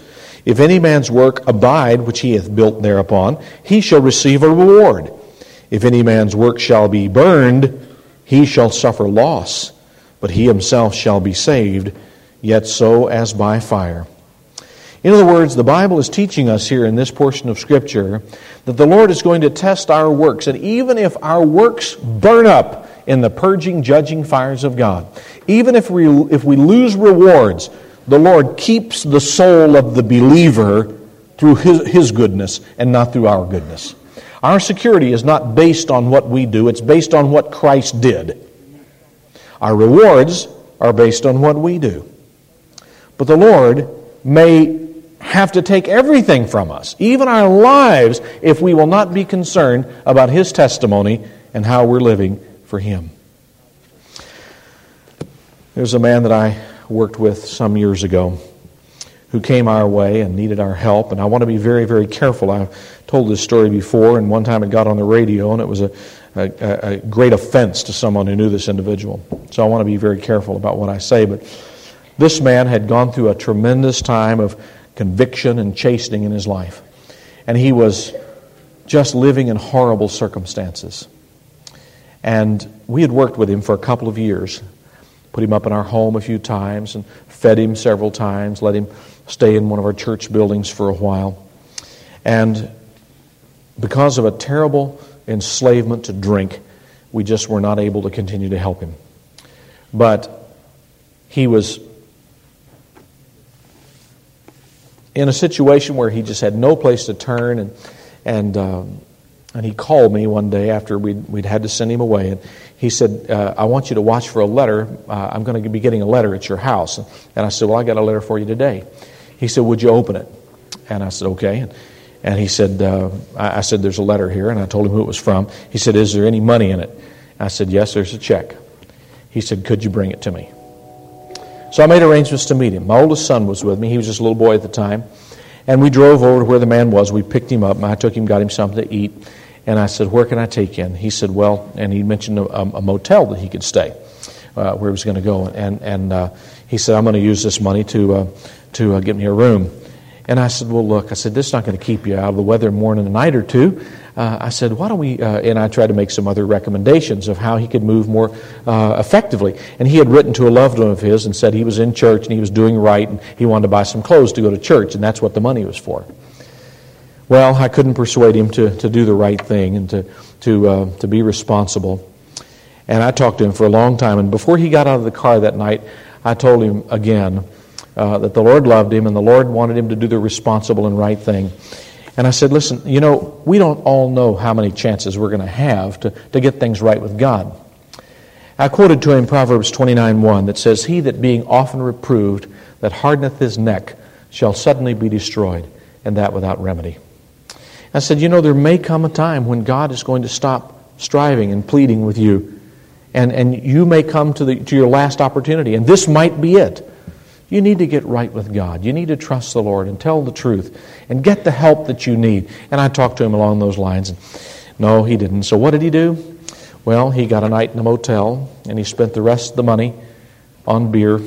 If any man's work abide, which he hath built thereupon, he shall receive a reward. If any man's work shall be burned, he shall suffer loss, but he himself shall be saved, yet so as by fire. In other words, the Bible is teaching us here in this portion of Scripture that the Lord is going to test our works, and even if our works burn up in the purging, judging fires of God, even if we, if we lose rewards, the Lord keeps the soul of the believer through His, His goodness and not through our goodness. Our security is not based on what we do, it's based on what Christ did. Our rewards are based on what we do. But the Lord may have to take everything from us, even our lives, if we will not be concerned about His testimony and how we're living for Him. There's a man that I worked with some years ago who came our way and needed our help, and I want to be very, very careful. I've told this story before, and one time it got on the radio, and it was a, a, a great offense to someone who knew this individual. So I want to be very careful about what I say, but this man had gone through a tremendous time of conviction and chastening in his life, and he was just living in horrible circumstances. And we had worked with him for a couple of years, put him up in our home a few times, and fed him several times, let him stay in one of our church buildings for a while. And because of a terrible enslavement to drink, we just were not able to continue to help him. But he was in a situation where he just had no place to turn, and and um, and he called me one day after we'd, we'd had to send him away, and he said, uh, I want you to watch for a letter. Uh, I'm going to be getting a letter at your house. And I said, well, I got a letter for you today. He said, would you open it? And I said, okay. And, and he said, uh, I, I said, there's a letter here, and I told him who it was from. He said, is there any money in it? I said, yes, there's a check. He said, could you bring it to me? So I made arrangements to meet him. My oldest son was with me. He was just a little boy at the time. And we drove over to where the man was. We picked him up, and I took him, got him something to eat. And I said, where can I take you? And he said, well, and he mentioned a, a motel that he could stay, uh, where he was going to go. And and uh, he said, I'm going to use this money to uh, to uh, get me a room. And I said, well, look, I said, this is not going to keep you out of the weather more than a night or two. Uh, I said, why don't we, uh, and I tried to make some other recommendations of how he could move more uh, effectively. And he had written to a loved one of his and said he was in church and he was doing right, and he wanted to buy some clothes to go to church, and that's what the money was for. Well, I couldn't persuade him to, to do the right thing and to to uh, to be responsible. And I talked to him for a long time. And before he got out of the car that night, I told him again uh, that the Lord loved him and the Lord wanted him to do the responsible and right thing. And I said, listen, you know, we don't all know how many chances we're going to have to, to get things right with God. I quoted to him Proverbs twenty-nine one that says, he that being often reproved, that hardeneth his neck, shall suddenly be destroyed, and that without remedy. I said, you know, there may come a time when God is going to stop striving and pleading with you, and, and you may come to the to your last opportunity, and this might be it. You need to get right with God. You need to trust the Lord and tell the truth and get the help that you need. And I talked to him along those lines, and no, he didn't. So what did he do? Well, he got a night in a motel, and he spent the rest of the money on beer,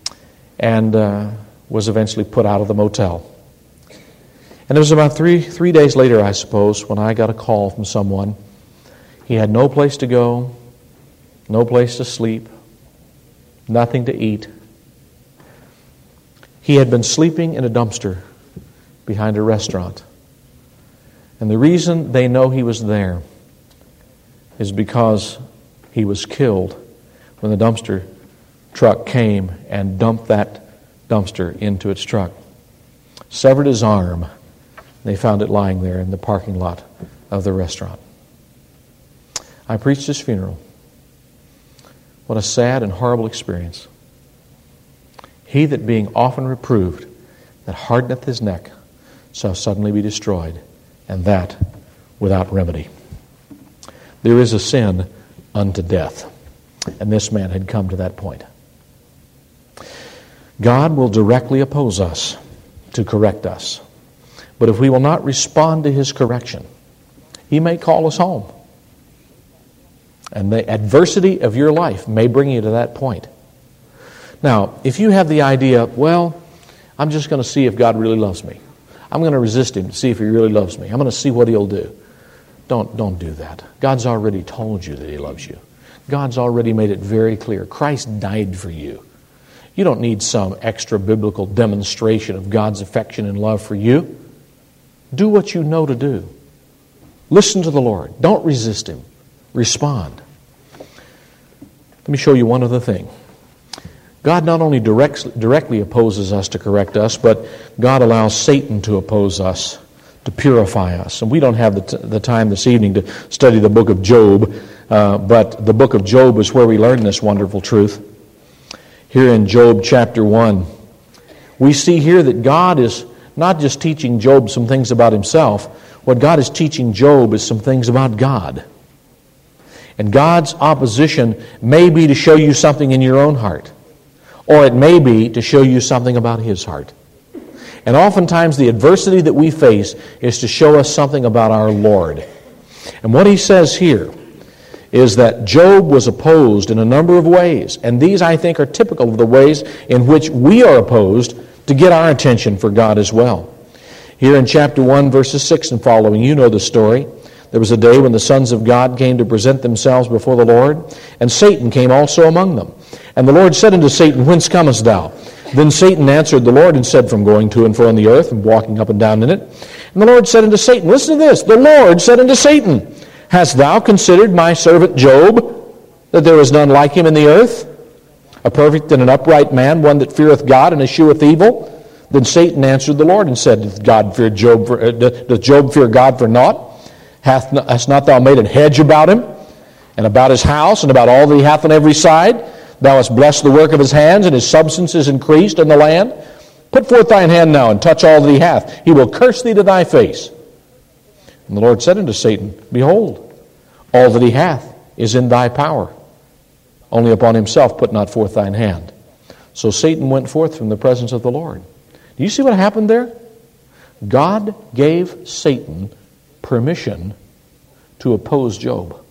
and uh, was eventually put out of the motel. And it was about three three days later, I suppose, when I got a call from someone. He had no place to go, no place to sleep, nothing to eat. He had been sleeping in a dumpster behind a restaurant. And the reason they know he was there is because he was killed when the dumpster truck came and dumped that dumpster into its truck. Severed his arm. They found it lying there in the parking lot of the restaurant. I preached his funeral. What a sad and horrible experience. He that being often reproved, that hardeneth his neck, shall suddenly be destroyed, and that without remedy. There is a sin unto death, and this man had come to that point. God will directly oppose us to correct us. But if we will not respond to His correction, He may call us home. And the adversity of your life may bring you to that point. Now, if you have the idea, well, I'm just going to see if God really loves me. I'm going to resist him to see if he really loves me. I'm going to see what he'll do. Don't, don't do that. God's already told you that he loves you. God's already made it very clear. Christ died for you. You don't need some extra biblical demonstration of God's affection and love for you. Do what you know to do. Listen to the Lord. Don't resist him. Respond. Let me show you one other thing. God not only directs, directly opposes us to correct us, but God allows Satan to oppose us, to purify us. And we don't have the, t- the time this evening to study the book of Job, uh, but the book of Job is where we learn this wonderful truth. Here in Job chapter one, we see here that God is not just teaching Job some things about himself. What God is teaching Job is some things about God. And God's opposition may be to show you something in your own heart, or it may be to show you something about his heart. And oftentimes the adversity that we face is to show us something about our Lord. And what he says here is that Job was opposed in a number of ways. And these, I think, are typical of the ways in which we are opposed to get our attention for God as well. Here in chapter one, verses six and following, you know the story. There was a day when the sons of God came to present themselves before the Lord, and Satan came also among them. And the Lord said unto Satan, Whence comest thou? Then Satan answered the Lord and said, From going to and fro on the earth, and walking up and down in it. And the Lord said unto Satan, listen to this, the Lord said unto Satan, Hast thou considered my servant Job, that there is none like him in the earth? A perfect and an upright man, one that feareth God and escheweth evil. Then Satan answered the Lord and said, Doth God fear Job for, uh, doth Job fear God for naught? Hath not, hast not thou made an hedge about him, and about his house, and about all that he hath on every side? Thou hast blessed the work of his hands, and his substance is increased in the land. Put forth thine hand now, and touch all that he hath. He will curse thee to thy face. And the Lord said unto Satan, Behold, all that he hath is in thy power. Only upon himself put not forth thine hand. So Satan went forth from the presence of the Lord. Do you see what happened there? God gave Satan permission to oppose Job.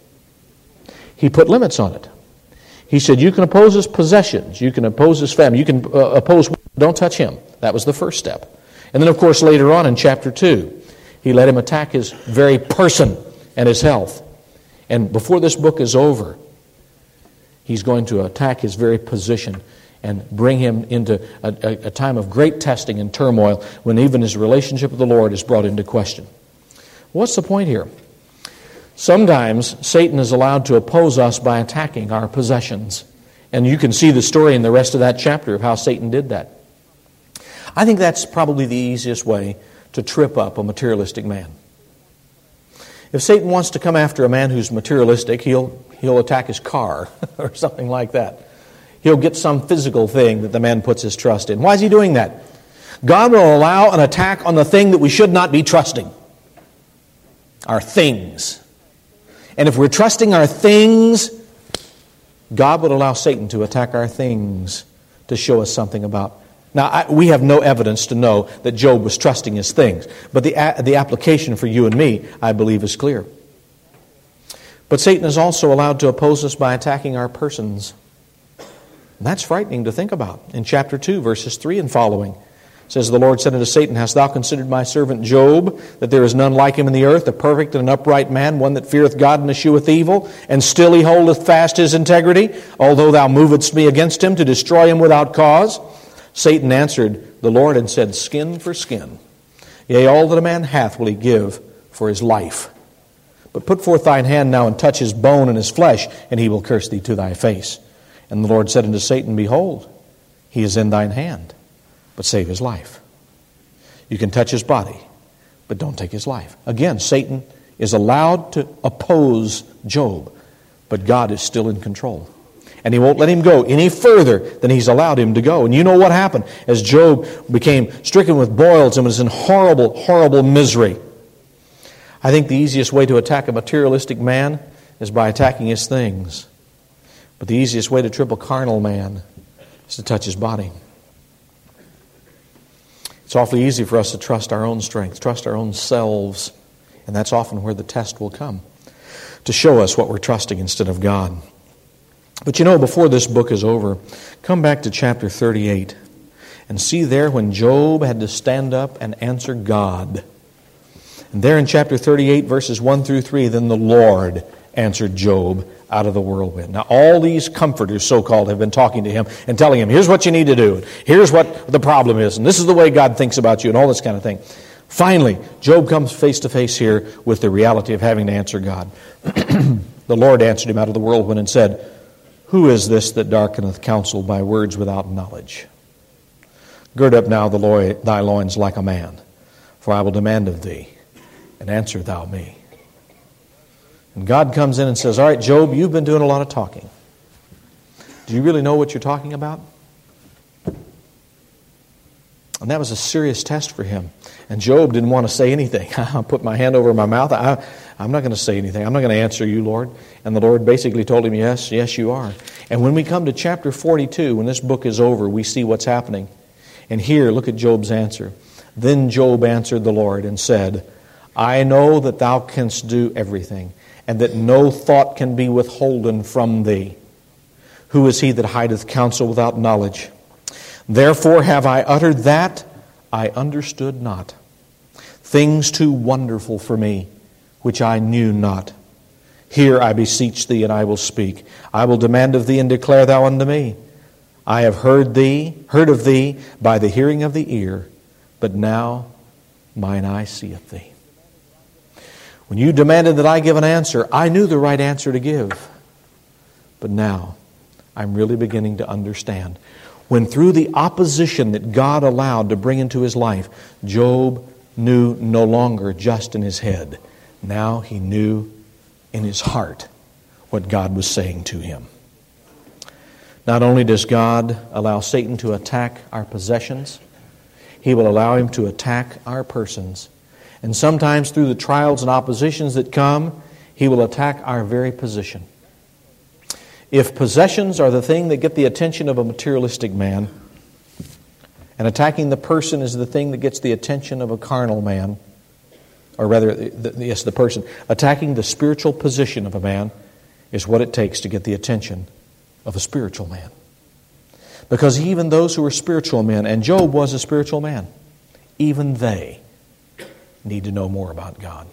He put limits on it. He said, you can oppose his possessions, you can oppose his family, you can uh, oppose, don't touch him. That was the first step. And then, of course, later on in chapter two, he let him attack his very person and his health. And before this book is over, he's going to attack his very position and bring him into a, a, a time of great testing and turmoil when even his relationship with the Lord is brought into question. What's the point here? Sometimes Satan is allowed to oppose us by attacking our possessions. And you can see the story in the rest of that chapter of how Satan did that. I think that's probably the easiest way to trip up a materialistic man. If Satan wants to come after a man who's materialistic, he'll, he'll attack his car or something like that. He'll get some physical thing that the man puts his trust in. Why is he doing that? God will allow an attack on the thing that we should not be trusting. Our things. And if we're trusting our things, God would allow Satan to attack our things to show us something about. Now, I, we have no evidence to know that Job was trusting his things. But the, a, the application for you and me, I believe, is clear. But Satan is also allowed to oppose us by attacking our persons. And that's frightening to think about. In chapter two, verses three and following, it says, The Lord said unto Satan, Hast thou considered my servant Job, that there is none like him in the earth, a perfect and an upright man, one that feareth God and escheweth evil, and still he holdeth fast his integrity, although thou movedst me against him to destroy him without cause? Satan answered the Lord and said, Skin for skin. Yea, all that a man hath will he give for his life. But put forth thine hand now and touch his bone and his flesh, and he will curse thee to thy face. And the Lord said unto Satan, Behold, he is in thine hand, but save his life. You can touch his body, but don't take his life. Again, Satan is allowed to oppose Job, but God is still in control. And he won't let him go any further than he's allowed him to go. And you know what happened as Job became stricken with boils and was in horrible, horrible misery. I think the easiest way to attack a materialistic man is by attacking his things. But the easiest way to trip a carnal man is to touch his body. It's awfully easy for us to trust our own strength, trust our own selves. And that's often where the test will come, to show us what we're trusting instead of God. But you know, before this book is over, come back to chapter thirty-eight And see there when Job had to stand up and answer God. And there in chapter thirty-eight, verses one through three, then the Lord answered Job out of the whirlwind. Now all these comforters, so-called, have been talking to him and telling him, here's what you need to do. Here's what the problem is. And this is the way God thinks about you and all this kind of thing. Finally, Job comes face to face here with the reality of having to answer God. The Lord answered him out of the whirlwind and said, who is this that darkeneth counsel by words without knowledge? Gird up now the lo- thy loins like a man, for I will demand of thee, and answer thou me. And God comes in and says, all right, Job, you've been doing a lot of talking. Do you really know what you're talking about? And that was a serious test for him. And Job didn't want to say anything. I put my hand over my mouth. I, I'm not going to say anything. I'm not going to answer you, Lord. And the Lord basically told him, yes, yes, you are. And when we come to chapter forty-two, when this book is over, we see what's happening. And here, look at Job's answer. Then Job answered the Lord and said, I know that thou canst do everything, and that no thought can be withholden from thee. Who is he that hideth counsel without knowledge? Therefore have I uttered that I understood not, things too wonderful for me, which I knew not. Hear, I beseech thee, and I will speak. I will demand of thee, and declare thou unto me. I have heard thee, heard of thee by the hearing of the ear, but now mine eye seeth thee. When you demanded that I give an answer, I knew the right answer to give. But now I'm really beginning to understand. When through the opposition that God allowed to bring into his life, Job knew no longer just in his head. Now he knew in his heart what God was saying to him. Not only does God allow Satan to attack our possessions, he will allow him to attack our persons. And sometimes through the trials and oppositions that come, he will attack our very position. If possessions are the thing that get the attention of a materialistic man, and attacking the person is the thing that gets the attention of a carnal man, or rather, the, yes, the person, attacking the spiritual position of a man is what it takes to get the attention of a spiritual man. Because even those who are spiritual men, and Job was a spiritual man, even they need to know more about God.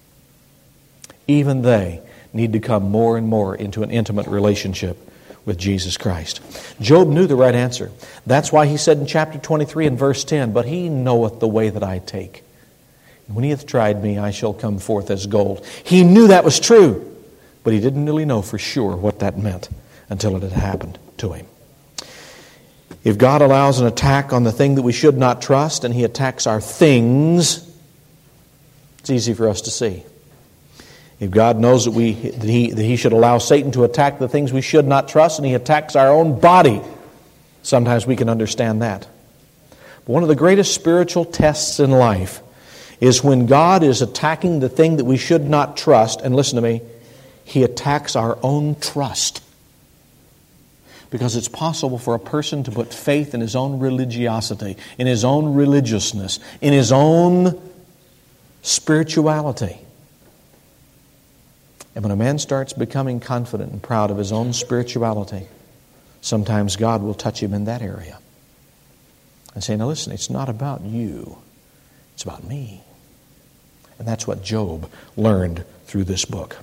Even they need to come more and more into an intimate relationship with Jesus Christ. Job knew the right answer. That's why he said in chapter twenty-three and verse ten, but he knoweth the way that I take. And when he hath tried me, I shall come forth as gold. He knew that was true, but he didn't really know for sure what that meant until it had happened to him. If God allows an attack on the thing that we should not trust, and he attacks our things, it's easy for us to see. If God knows that we that he, that he should allow Satan to attack the things we should not trust, and he attacks our own body, sometimes we can understand that. But one of the greatest spiritual tests in life is when God is attacking the thing that we should not trust, and listen to me, he attacks our own trust. Because it's possible for a person to put faith in his own religiosity, in his own religiousness, in his own spirituality. And when a man starts becoming confident and proud of his own spirituality, sometimes God will touch him in that area and say, now listen, it's not about you, it's about me. And that's what Job learned through this book.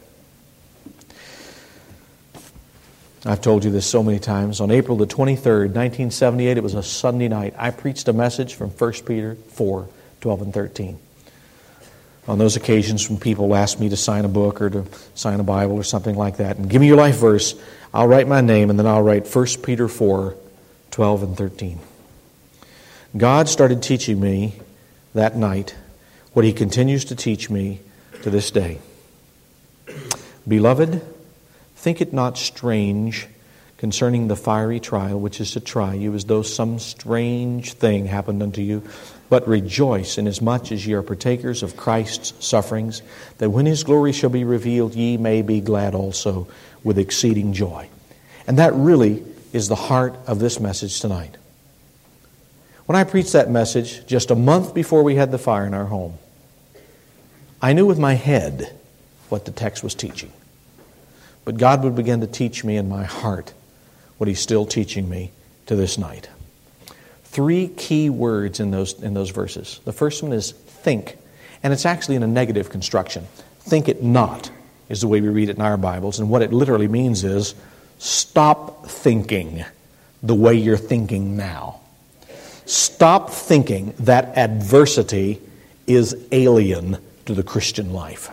I've told you this so many times. On April the twenty-third, nineteen seventy-eight, it was a Sunday night, I preached a message from First Peter four, twelve and thirteen. On those occasions when people ask me to sign a book or to sign a Bible or something like that, and give me your life verse, I'll write my name and then I'll write First Peter four, twelve and thirteen. God started teaching me that night what he continues to teach me to this day. Beloved, think it not strange concerning the fiery trial which is to try you, as though some strange thing happened unto you. But rejoice inasmuch as ye are partakers of Christ's sufferings, that when his glory shall be revealed, ye may be glad also with exceeding joy. And that really is the heart of this message tonight. When I preached that message just a month before we had the fire in our home, I knew with my head what the text was teaching. But God would begin to teach me in my heart what he's still teaching me to this night. three key words in those, in those verses. The first one is think, and it's actually in a negative construction. Think it not is the way we read it in our Bibles, and what it literally means is stop thinking the way you're thinking now. Stop thinking that adversity is alien to the Christian life.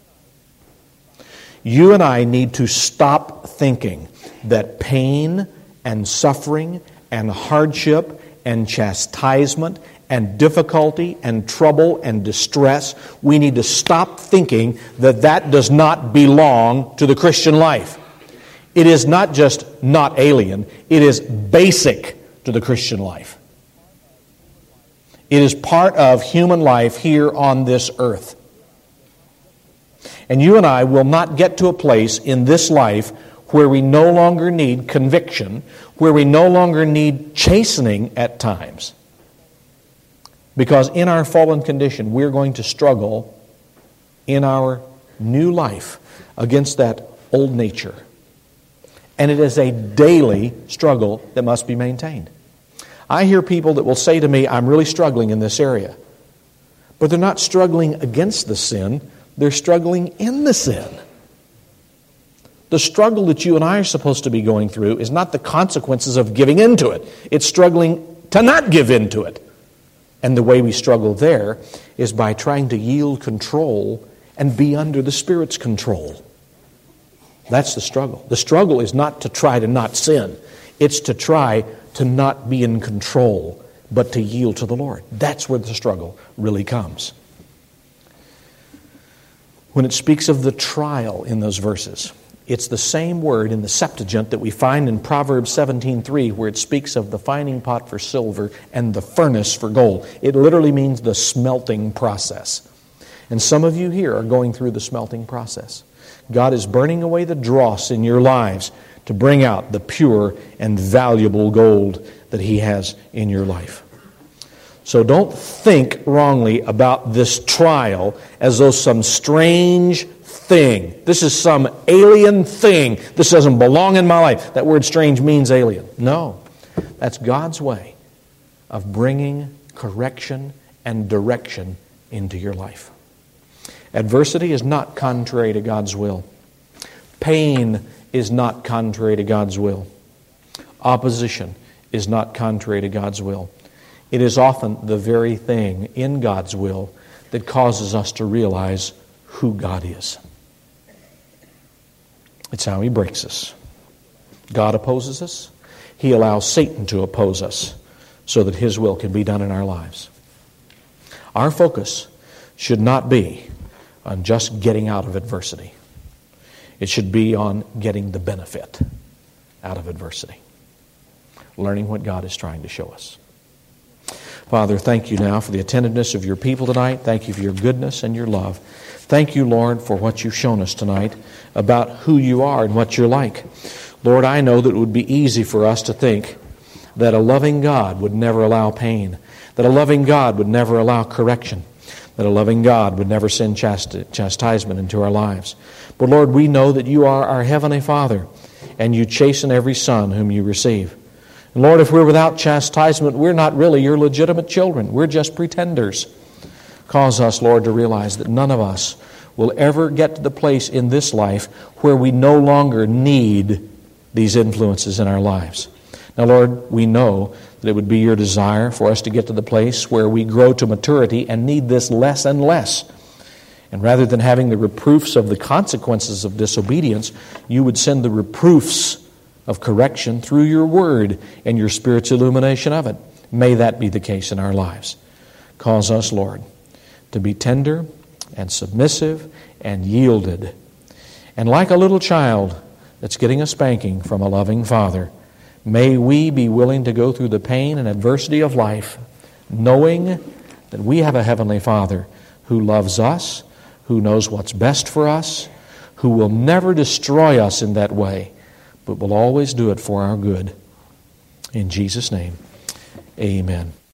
You and I need to stop thinking that pain and suffering and hardship and chastisement and difficulty and trouble and distress, we need to stop thinking that that does not belong to the Christian life. It is not just not alien, it is basic to the Christian life. It is part of human life here on this earth. And you and I will not get to a place in this life where we no longer need conviction, where we no longer need chastening at times. Because in our fallen condition, we're going to struggle in our new life against that old nature. And it is a daily struggle that must be maintained. I hear people that will say to me, I'm really struggling in this area. But they're not struggling against the sin, they're struggling in the sin. The struggle that you and I are supposed to be going through is not the consequences of giving into it. It's struggling to not give into it. And the way we struggle there is by trying to yield control and be under the Spirit's control. That's the struggle. The struggle is not to try to not sin. It's to try to not be in control, but to yield to the Lord. That's where the struggle really comes. When it speaks of the trial in those verses, it's the same word in the Septuagint that we find in Proverbs seventeen three, where it speaks of the fining pot for silver and the furnace for gold. It literally means the smelting process. And some of you here are going through the smelting process. God is burning away the dross in your lives to bring out the pure and valuable gold that He has in your life. So don't think wrongly about this trial as though some strange thing. This is some alien thing. This doesn't belong in my life. That word strange means alien. No. That's God's way of bringing correction and direction into your life. Adversity is not contrary to God's will. Pain is not contrary to God's will. Opposition is not contrary to God's will. It is often the very thing in God's will that causes us to realize who God is. It's how He breaks us. God opposes us. He allows Satan to oppose us so that His will can be done in our lives. Our focus should not be on just getting out of adversity. It should be on getting the benefit out of adversity. Learning what God is trying to show us. Father, thank You now for the attentiveness of Your people tonight. Thank You for Your goodness and Your love. Thank You, Lord, for what You've shown us tonight about who You are and what You're like. Lord, I know that it would be easy for us to think that a loving God would never allow pain, that a loving God would never allow correction, that a loving God would never send chast- chastisement into our lives. But Lord, we know that You are our Heavenly Father, and You chasten every son whom You receive. And Lord, if we're without chastisement, we're not really Your legitimate children. We're just pretenders. Cause us, Lord, to realize that none of us will ever get to the place in this life where we no longer need these influences in our lives. Now, Lord, we know that it would be Your desire for us to get to the place where we grow to maturity and need this less and less. And rather than having the reproofs of the consequences of disobedience, You would send the reproofs of correction through Your Word and Your Spirit's illumination of it. May that be the case in our lives. Cause us, Lord, to be tender and submissive and yielded. And like a little child that's getting a spanking from a loving Father, may we be willing to go through the pain and adversity of life, knowing that we have a Heavenly Father who loves us, who knows what's best for us, who will never destroy us in that way, but will always do it for our good. In Jesus' name, amen.